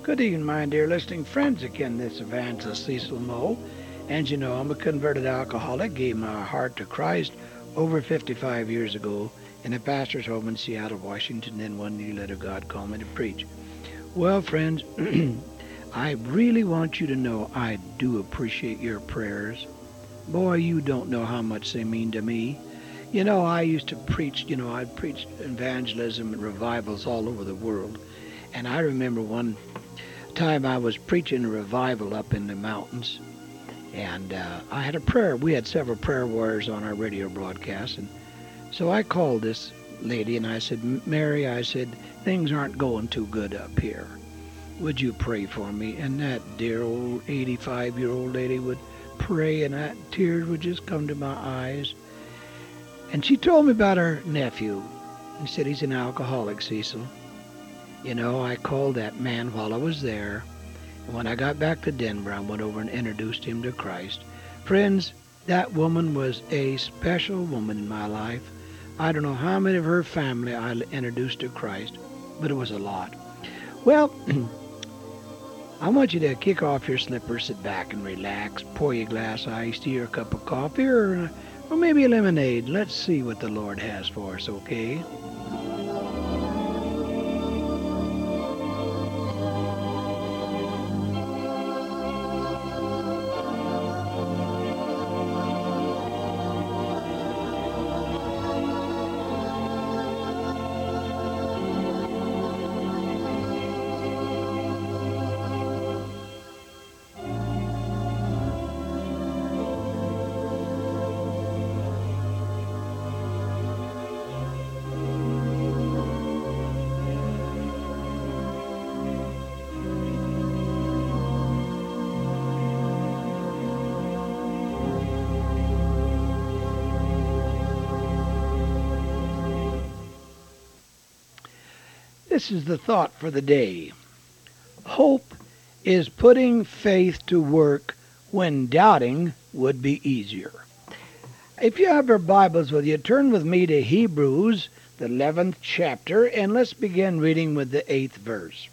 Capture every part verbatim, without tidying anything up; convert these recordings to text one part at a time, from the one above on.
Good evening, my dear listening friends. Again, this evangelist Cecil Moe. And you know, I'm a converted alcoholic, gave my heart to Christ over fifty-five years ago in a pastor's home in Seattle, Washington. Then one day let God call me to preach. Well, friends, I really want you to know I do appreciate your prayers. Boy, you don't know how much they mean to me. You know, I used to preach, you know, I preached evangelism and revivals all over the world. And I remember one time I was preaching a revival up in the mountains, and uh, I had a prayer. We had several prayer warriors on our radio broadcast, and so I called this lady and I said, Mary, I said, things aren't going too good up here. Would you pray for me? And that dear old eighty-five-year-old lady would pray, and that tears would just come to my eyes. And she told me about her nephew. She said, he's an alcoholic, Cecil. You know, I called that man while I was there. And when I got back to Denver, I went over and introduced him to Christ. Friends, that woman was a special woman in my life. I don't know how many of her family I introduced to Christ, but it was a lot. Well, I want you to kick off your slippers, sit back and relax, pour you a glass of iced tea or a cup of coffee or, or maybe a lemonade. Let's see what the Lord has for us, okay? This is the thought for the day. Hope is putting faith to work when doubting would be easier. If you have your Bibles with you, turn with me to Hebrews, the eleventh chapter, and let's begin reading with the eighth verse.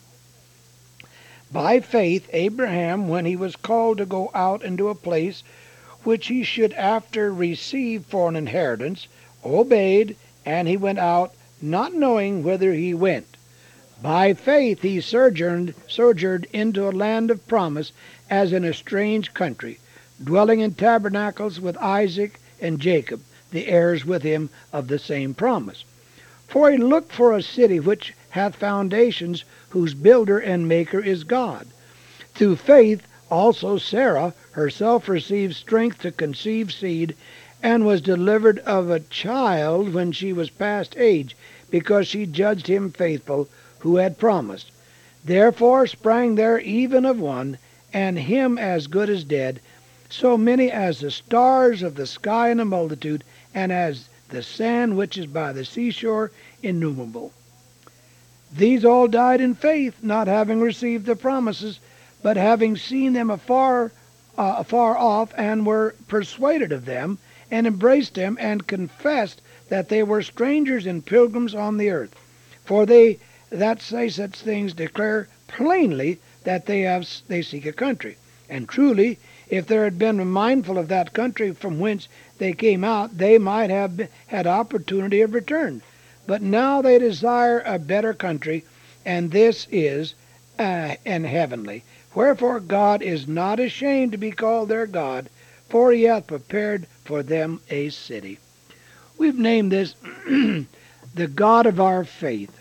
By faith, Abraham, when he was called to go out into a place which he should after receive for an inheritance, obeyed, and he went out, not knowing whither he went. By faith he sojourned, sojourned into a land of promise, as in a strange country, dwelling in tabernacles with Isaac and Jacob, the heirs with him of the same promise. For he looked for a city which hath foundations, whose builder and maker is God. Through faith also Sarah herself received strength to conceive seed, and was delivered of a child when she was past age, because she judged him faithful who had promised. Therefore sprang there even of one, and him as good as dead, so many as the stars of the sky in a multitude, and as the sand which is by the seashore innumerable. These all died in faith, not having received the promises, but having seen them afar, uh, afar off, and were persuaded of them, and embraced them, and confessed that they were strangers and pilgrims on the earth. For they that say such things declare plainly that they have they seek a country. And truly, if they had been mindful of that country from whence they came out, they might have been, had opportunity of return. But now they desire a better country, and this is uh, an heavenly. Wherefore God is not ashamed to be called their God, for he hath prepared for them a city. We've named this the God of our faith.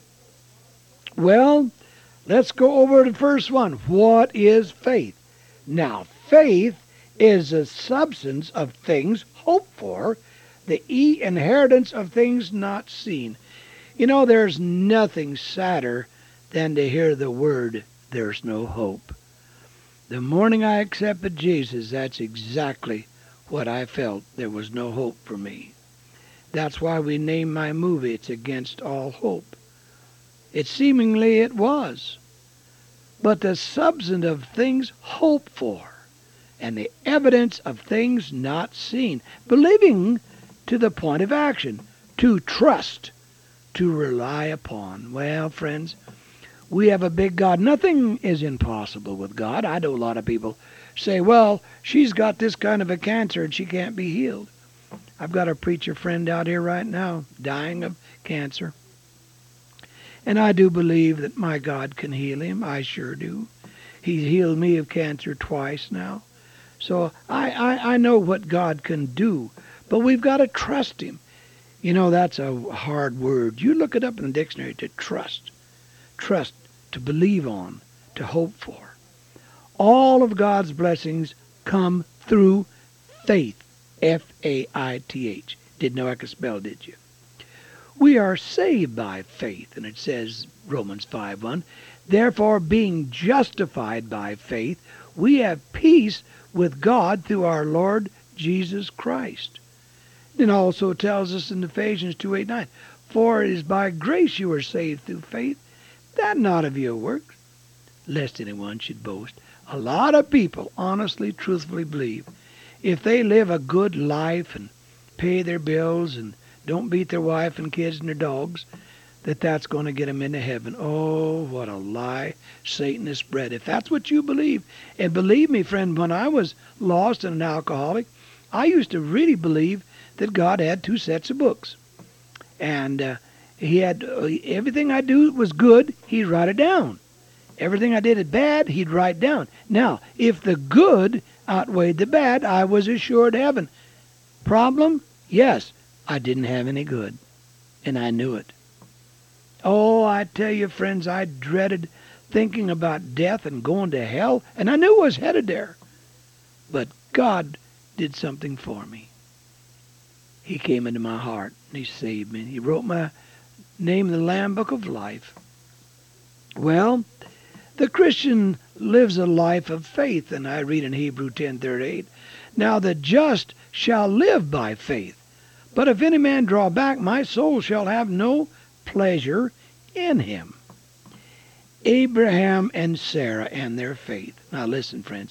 Well, let's go over to the first one. What is faith? Now, faith is the substance of things hoped for, the inheritance of things not seen. You know, there's nothing sadder than to hear the word, there's no hope. The morning I accepted Jesus, that's exactly what I felt. There was no hope for me. That's why we named my movie, It's Against All Hope. It seemingly it was. But the substance of things hoped for, and the evidence of things not seen. Believing to the point of action, to trust, to rely upon. Well, friends, We have a big God. Nothing is impossible with God. I know a lot of people say, well, she's got this kind of a cancer and she can't be healed. I've got a preacher friend out here right now dying of cancer. And I do believe that my God can heal him. I sure do. He's healed me of cancer twice now. So I, I, I know what God can do. But we've got to trust him. You know, that's a hard word. You look it up in the dictionary, to trust. Trust, to believe on, to hope for. All of God's blessings come through faith. F A I T H. Didn't know I could spell, did you? We are saved by faith, and it says, Romans five one, therefore being justified by faith, we have peace with God through our Lord Jesus Christ. It also tells us in Ephesians two eight nine, for it is by grace you are saved through faith, that not of your works, lest anyone should boast. A lot of people honestly, truthfully believe if they live a good life and pay their bills and don't beat their wife and kids and their dogs, that that's going to get them into heaven. Oh, what a lie Satan has spread. If that's what you believe, and believe me, friend, when I was lost and an alcoholic, I used to really believe that God had two sets of books. And uh, he had uh, everything I do was good, he'd write it down. Everything I did is bad, he'd write down. Now, if the good outweighed the bad, I was assured heaven. Problem? Yes, I didn't have any good, and I knew it. Oh, I tell you, friends, I dreaded thinking about death and going to hell, and I knew I was headed there. But God did something for me. He came into my heart, and he saved me. He wrote my name in the Lamb Book of Life. Well, the Christian lives a life of faith, and I read in Hebrews ten thirty-eight, now the just shall live by faith. But if any man draw back, my soul shall have no pleasure in him. Abraham and Sarah and their faith. Now listen, friends.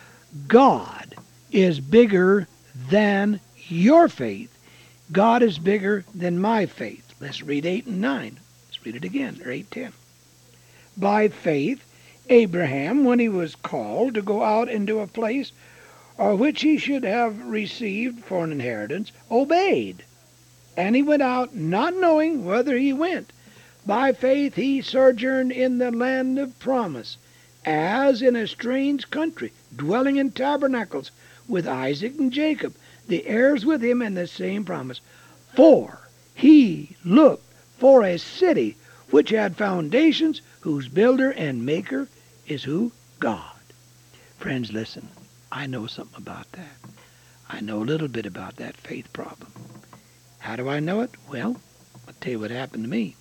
God is bigger than your faith. God is bigger than my faith. Let's read eight and nine. Let's read it again, or eight ten. By faith, Abraham, when he was called to go out into a place or which he should have received for an inheritance, obeyed. And he went out, not knowing whither he went. By faith he sojourned in the land of promise, as in a strange country, dwelling in tabernacles with Isaac and Jacob, the heirs with him in the same promise. For he looked for a city which had foundations, whose builder and maker is who? God. Friends, listen. I know something about that. I know a little bit about that faith problem. How do I know it? Well, I'll tell you what happened to me.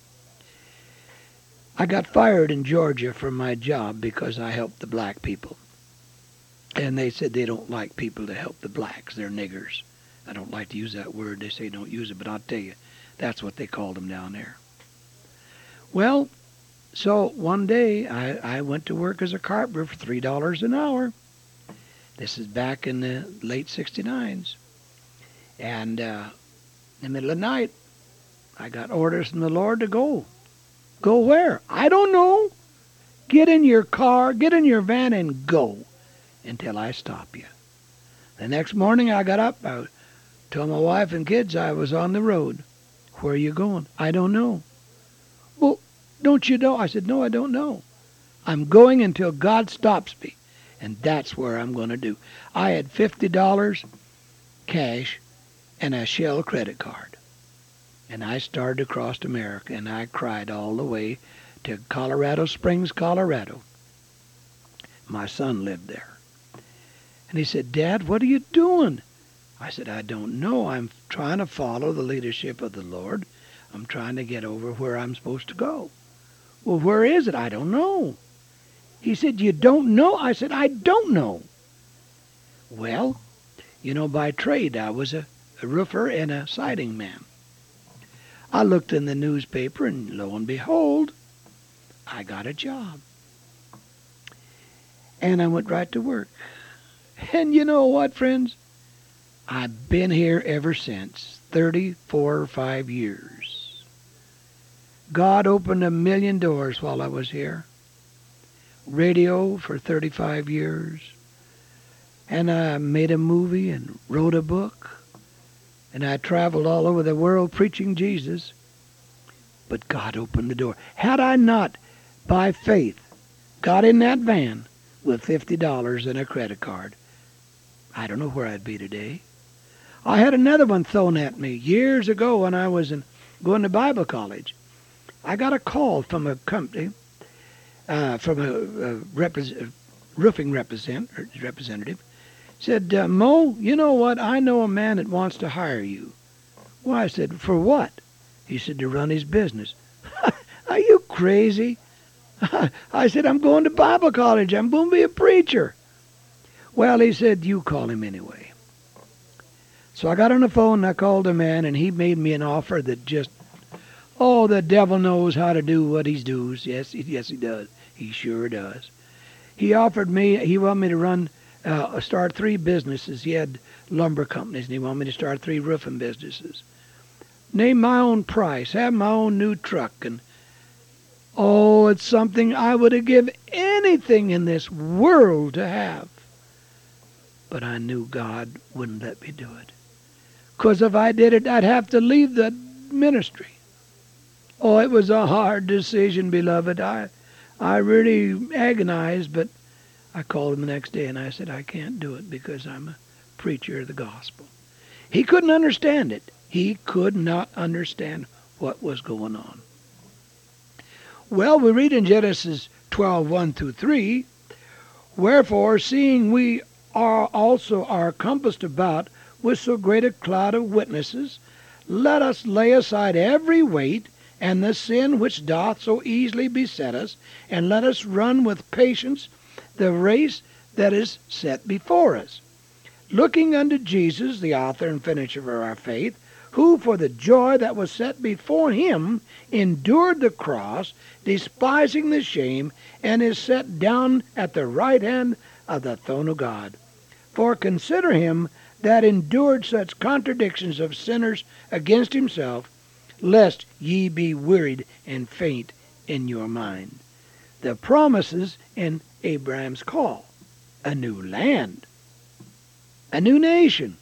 I got fired in Georgia from my job because I helped the black people. And they said they don't like people to help the blacks. They're niggers. I don't like to use that word. They say don't use it, but I'll tell you, that's what they called them down there. Well, so one day I, I went to work as a carpenter for three dollars an hour. This is back in the late sixty-nines. And uh, in the middle of the night, I got orders from the Lord to go. Go where? I don't know. Get in your car, get in your van, and go until I stop you. The next morning I got up. I told my wife and kids I was on the road. Where are you going? I don't know. Well, don't you know? I said, no, I don't know. I'm going until God stops me. And that's where I'm going to do. I had fifty dollars cash and a Shell credit card. And I started across America, and I cried all the way to Colorado Springs, Colorado. My son lived there. And he said, Dad, what are you doing? I said, I don't know. I'm trying to follow the leadership of the Lord. I'm trying to get over where I'm supposed to go. Well, where is it? I don't know. He said, you don't know? I said, I don't know. Well, you know, by trade, I was a, a roofer and a siding man. I looked in the newspaper, and lo and behold, I got a job. And I went right to work. And you know what, friends? I've been here ever since, thirty-four or five years. God opened a million doors while I was here. Radio for thirty-five years. And I made a movie and wrote a book. And I traveled all over the world preaching Jesus. But God opened the door. Had I not, by faith, got in that van with fifty dollars and a credit card, I don't know where I'd be today. I had another one thrown at me years ago when I was in, going to Bible college. I got a call from a company, uh, from a, a, repre- a roofing represent, representative. Said, uh, Mo, you know what? I know a man that wants to hire you. Why? I said, for what? He said, to run his business. Are you crazy? I said, I'm going to Bible college. I'm going to be a preacher. Well, he said, you call him anyway. So I got on the phone and I called the man, and he made me an offer that just, oh, the devil knows how to do what he does. Yes, yes, he does. He sure does. He offered me, he wanted me to run, uh, start three businesses. He had lumber companies, and he wanted me to start three roofing businesses. Name my own price, have my own new truck, and oh, it's something I would have given anything in this world to have. But I knew God wouldn't let me do it. Because if I did it, I'd have to leave the ministry. Oh, it was a hard decision, beloved. I, I really agonized, but I called him the next day and I said, I can't do it because I'm a preacher of the gospel. He couldn't understand it. He could not understand what was going on. Well, we read in Genesis twelve, one through three, wherefore, seeing we are also are compassed about with so great a cloud of witnesses, let us lay aside every weight and the sin which doth so easily beset us, and let us run with patience the race that is set before us, looking unto Jesus, the author and finisher of our faith, who for the joy that was set before him endured the cross, despising the shame, and is set down at the right hand of the throne of God. For consider him that endured such contradictions of sinners against himself, lest ye be wearied and faint in your mind. The promises in Abraham's call, a new land, a new nation,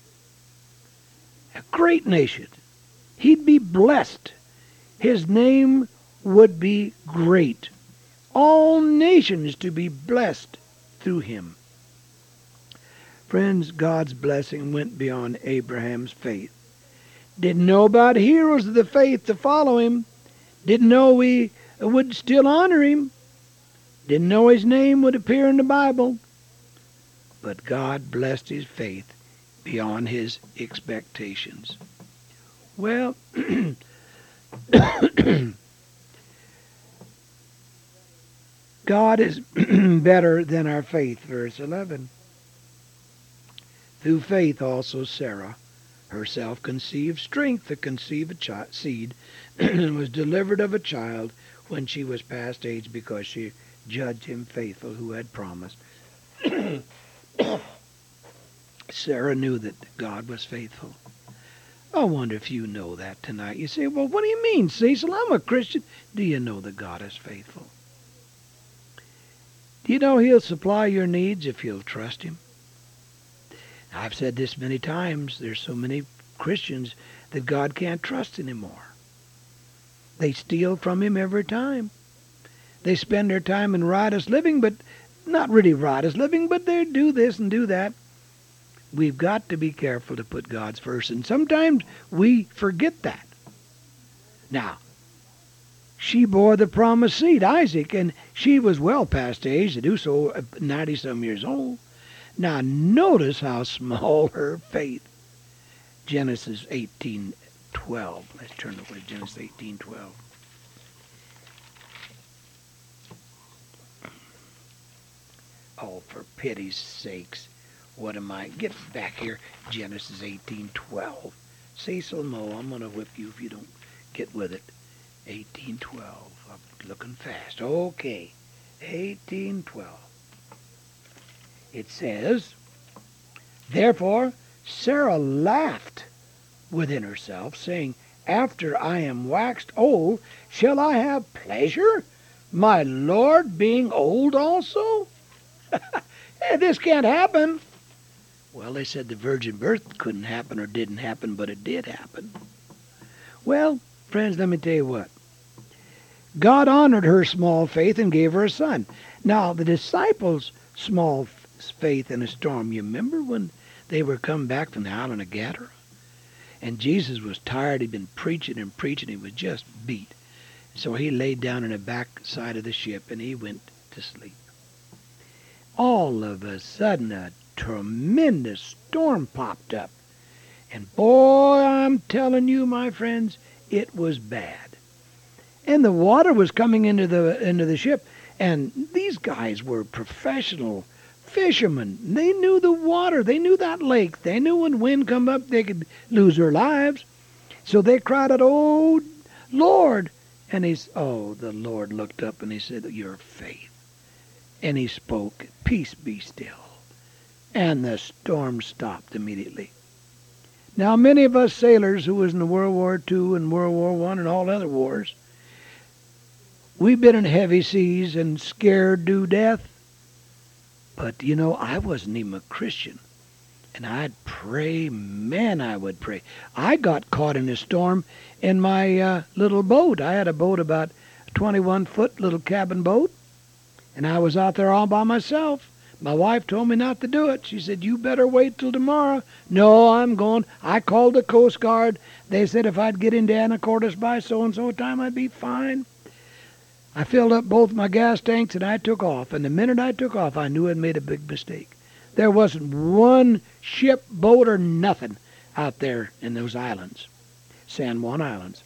a great nation. He'd be blessed. His name would be great. All nations to be blessed through him. Friends, God's blessing went beyond Abraham's faith. Didn't know about heroes of the faith to follow him. Didn't know we would still honor him. Didn't know his name would appear in the Bible. But God blessed his faith beyond his expectations. Well, God is better than our faith, verse eleven. Through faith also Sarah herself conceived strength to conceive a chi- seed, and was delivered of a child when she was past age, because she judged him faithful who had promised. Sarah knew that God was faithful. I wonder if you know that tonight. You say, well, what do you mean, Cecil? I'm a Christian. Do you know that God is faithful? Do you know he'll supply your needs if you'll trust him? I've said this many times. There's so many Christians that God can't trust anymore. They steal from him every time. They spend their time in riotous living, but not really riotous living, but they do this and do that. We've got to be careful to put God's first, and sometimes we forget that. Now, she bore the promised seed, Isaac, and she was well past age to do so, ninety-some years old. Now, notice how small her faith. Genesis eighteen twelve. Let's turn over to Genesis eighteen twelve. Oh, for pity's sakes. What am I? Get back here. Genesis eighteen twelve. Cecil Mo, I'm going to whip you if you don't get with it. eighteen twelve. I'm looking fast. Okay. eighteen twelve. It says, therefore Sarah laughed within herself, saying, after I am waxed old, shall I have pleasure, my Lord being old also? Hey, this can't happen. Well, they said the virgin birth couldn't happen or didn't happen, but it did happen. Well, friends, let me tell you what. God honored her small faith and gave her a son. Now, the disciples' small faith in a storm, you remember when they were coming back from the island of Gadara? And Jesus was tired. He'd been preaching and preaching. He was just beat. So he laid down in the back side of the ship and he went to sleep. All of a sudden, a tremendous storm popped up. And boy, I'm telling you, my friends, it was bad. And the water was coming into the into the ship. And these guys were professional fishermen. They knew the water. They knew that lake. They knew when wind come up, they could lose their lives. So they cried out, "Oh, Lord!" And he's, oh, the Lord looked up and he said, "Your faith." And he spoke, "Peace, be still." And the storm stopped immediately. Now, many of us sailors who was in the World War Two and World War One and all other wars, we've been in heavy seas and scared to death. But, you know, I wasn't even a Christian. And I'd pray, man, I would pray. I got caught in a storm in my uh, little boat. I had a boat about a twenty-one foot little cabin boat. And I was out there all by myself. My wife told me not to do it. She said, "You better wait till tomorrow." No, I'm going. I called the Coast Guard. They said if I'd get into Anacortes by so-and-so time, I'd be fine. I filled up both my gas tanks and I took off. And the minute I took off, I knew I'd made a big mistake. There wasn't one ship, boat, or nothing out there in those islands, San Juan Islands.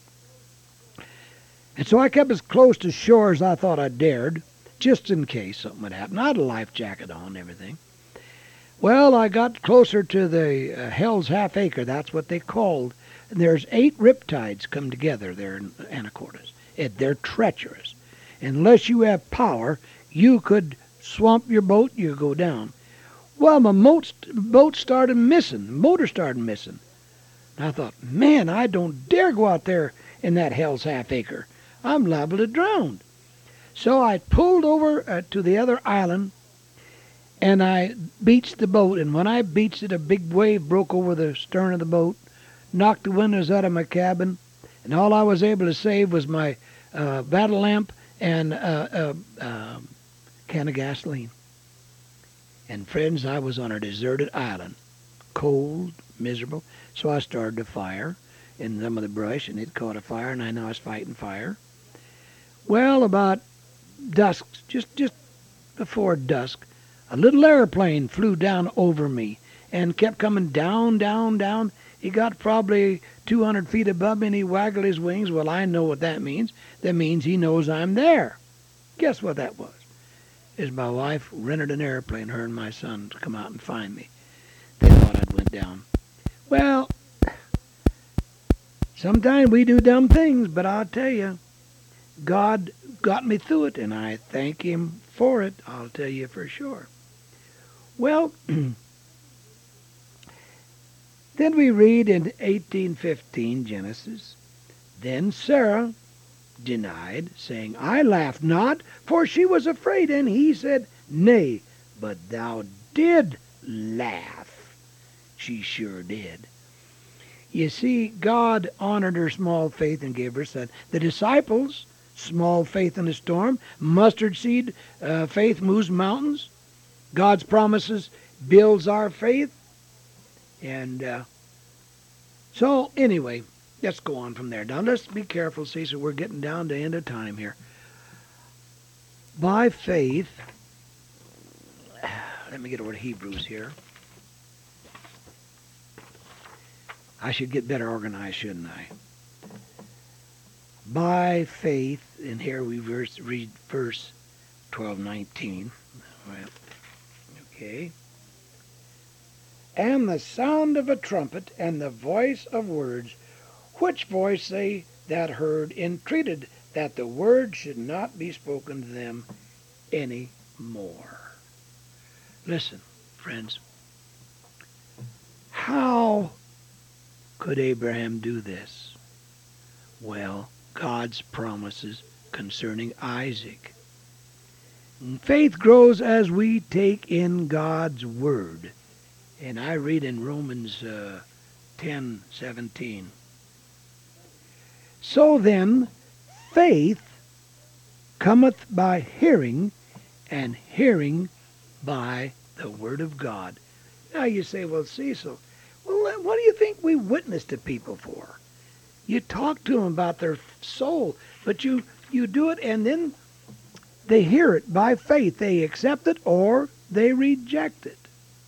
And so I kept as close to shore as I thought I dared, just in case something would happen. I had a life jacket on and everything. Well, I got closer to the uh, Hell's Half Acre. That's what they called. And there's eight riptides come together there in Anacortes. And they're treacherous. Unless you have power, you could swamp your boat, you go down. Well, my boat started missing. The motor started missing. And I thought, man, I don't dare go out there in that Hell's Half Acre. I'm liable to drown. So I pulled over uh, to the other island, and I beached the boat. And when I beached it, a big wave broke over the stern of the boat, knocked the windows out of my cabin, and all I was able to save was my uh, battle lamp and uh, uh, uh, can of gasoline. And friends, I was on a deserted island, cold, miserable. So I started a fire in some of the brush, and it caught a fire, and I know I was fighting fire. Well, about dusk, just just before dusk, a little airplane flew down over me and kept coming down, down, down. He got probably two hundred feet above me, and he waggled his wings. Well, I know what that means. That means he knows I'm there. Guess what that was? Is my wife rented an airplane, her and my son, to come out and find me. They thought I'd went down. Well, sometimes we do dumb things, but I'll tell you, God got me through it, and I thank him for it. I'll tell you for sure. Well, then we read in eighteen fifteen, Genesis, "Then Sarah denied, saying, I laughed not, for she was afraid. And he said, Nay, but thou did laugh." She sure did. You see, God honored her small faith and gave her a son. The disciples, small faith in a storm. Mustard seed uh, faith moves mountains. God's promises builds our faith. And uh, so, anyway, let's go on from there. Now, let's be careful, see, so we're getting down to the end of time here. By faith, let me get over to Hebrews here. I should get better organized, shouldn't I? By faith, and here we verse, read verse twelve nineteen. Well, okay. "And the sound of a trumpet and the voice of words, which voice they that heard entreated that the word should not be spoken to them any more." Listen, friends. How could Abraham do this? Well, God's promises concerning Isaac. And faith grows as we take in God's word. And I read in Romans uh, ten seventeen. So then, faith cometh by hearing, and hearing by the word of God. Now you say, well, Cecil, well, what do you think we witness to people for? You talk to them about their soul, but you, you do it and then they hear it by faith. They accept it or they reject it.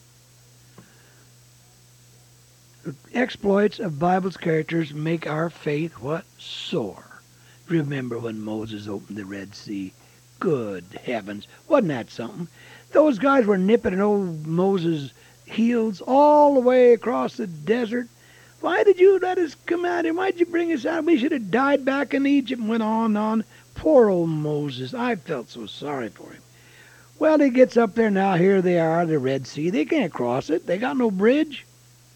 Exploits of Bible's characters make our faith what? Soar. Remember when Moses opened the Red Sea? Good heavens. Wasn't that something? Those guys were nipping at old Moses' heels all the way across the desert. Why did you let us come out here? Why did you bring us out? We should have died back in Egypt, and went on and on. Poor old Moses. I felt so sorry for him. Well, he gets up there now. Here they are, the Red Sea. They can't cross it. They got no bridge.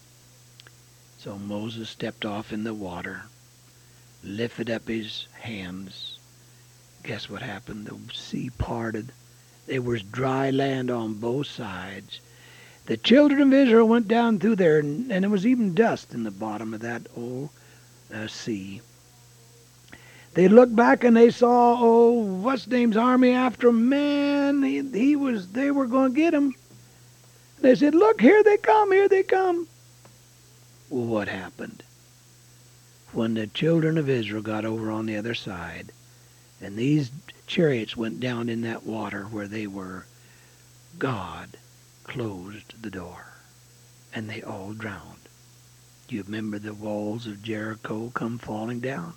So Moses stepped off in the water, lifted up his hands. Guess what happened? The sea parted. There was dry land on both sides. The children of Israel went down through there, and, and there was even dust in the bottom of that old uh, sea. They looked back and they saw, oh, what's name's army after him. Man, he, he was, they were going to get him. They said, look, here they come, here they come. Well, what happened? When the children of Israel got over on the other side, and these chariots went down in that water where they were, God closed the door, and they all drowned. Do you remember the walls of Jericho come falling down?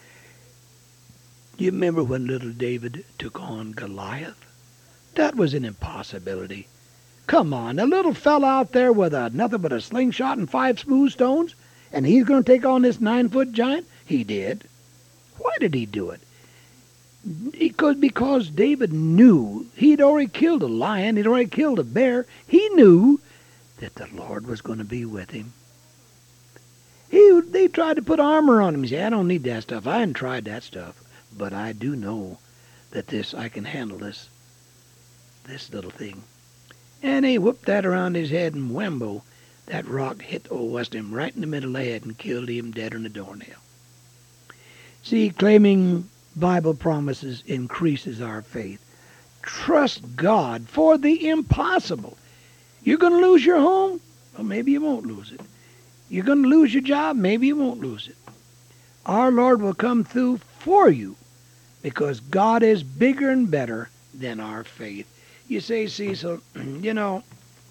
Do you remember when little David took on Goliath? That was an impossibility. Come on, a little fella out there with a, nothing but a slingshot and five smooth stones, and he's going to take on this nine-foot giant? He did. Why did he do it? Because, because David knew he'd already killed a lion, he'd already killed a bear. He knew that the Lord was going to be with him. He, they tried to put armor on him. He said, I don't need that stuff. I hadn't tried that stuff. But I do know that this, I can handle this, this little thing. And he whooped that around his head, and whambo, that rock hit old Westham right in the middle of the head and killed him dead on a doornail. See, claiming Bible promises increases our faith. Trust God for the impossible. You're going to lose your home? Well, maybe you won't lose it. You're going to lose your job? Maybe you won't lose it. Our Lord will come through for you because God is bigger and better than our faith. You say, Cecil, you know,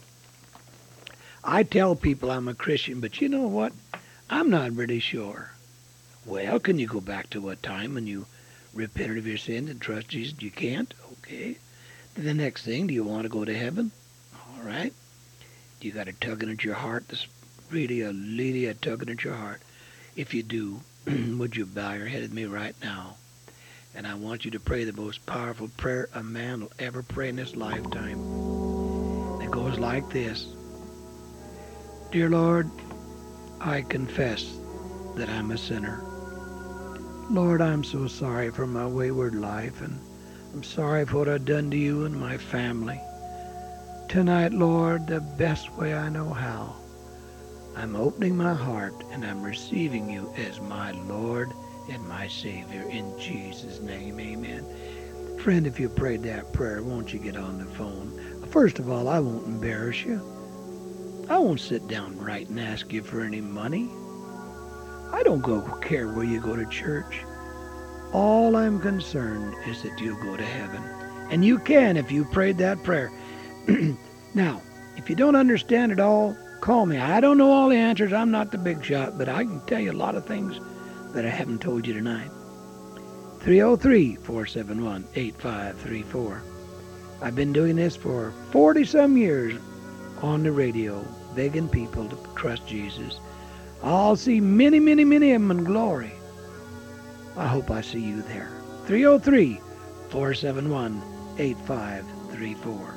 I tell people I'm a Christian, but you know what? I'm not really sure. Well, can you go back to a time when you repented of your sin and trust Jesus? You can't? Okay. The next thing, do you want to go to heaven? All right. Do you got a tugging at your heart? That's really a really a tugging at your heart. If you do, would you bow your head at me right now? And I want you to pray the most powerful prayer a man will ever pray in his lifetime. It goes like this. Dear Lord, I confess that I'm a sinner. Lord, I'm so sorry for my wayward life, and I'm sorry for what I've done to you and my family. Tonight, Lord, the best way I know how, I'm opening my heart and I'm receiving you as my Lord and my Savior. In Jesus' name, amen. Friend, if you prayed that prayer, won't you get on the phone? First of all, I won't embarrass you. I won't sit down right and ask you for any money. I don't go care where you go to church. All I'm concerned is that you'll go to heaven. And you can if you prayed that prayer. Now, if you don't understand it all, call me. I don't know all the answers. I'm not the big shot, but I can tell you a lot of things that I haven't told you tonight. three oh three, four seven one, eight five three four. I've been doing this for forty-some years on the radio, begging people to trust Jesus. I'll see many, many, many of them in glory. I hope I see you there. three oh three, four seven one, eight five three four.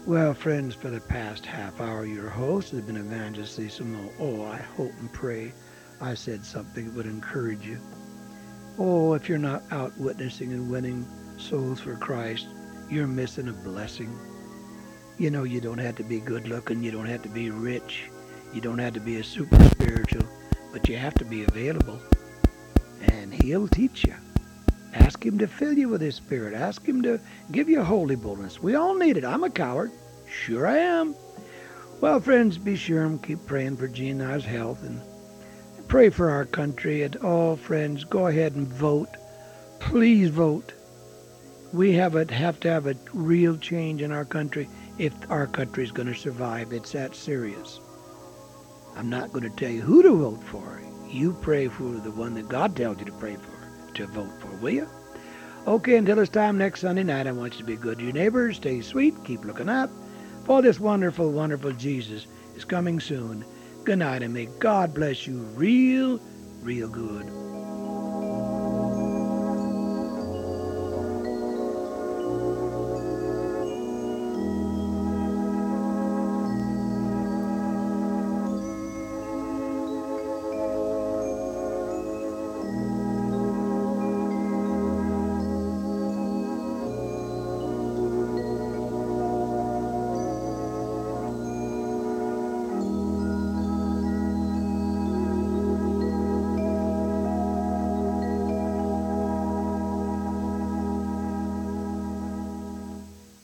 Well, friends, for the past half hour, your host has been Evangelist Cecil Moe. Oh, I hope and pray I said something that would encourage you. Oh, if you're not out witnessing and winning souls for Christ, you're missing a blessing. You know, you don't have to be good looking, you don't have to be rich, you don't have to be a super spiritual, but you have to be available. And He'll teach you. Ask Him to fill you with His Spirit. Ask Him to give you holy boldness. We all need it. I'm a coward. Sure I am. Well, friends, be sure and keep praying for Gene and I's health and pray for our country. And all friends, go ahead and vote. Please vote. We have, a, have to have a real change in our country if our country is going to survive. It's that serious. I'm not going to tell you who to vote for. You pray for the one that God tells you to pray for, to vote for, will you? Okay, until this time next Sunday night, I want you to be good to your neighbors. Stay sweet. Keep looking up. For this wonderful, wonderful Jesus is coming soon. Good night, and may God bless you real, real good.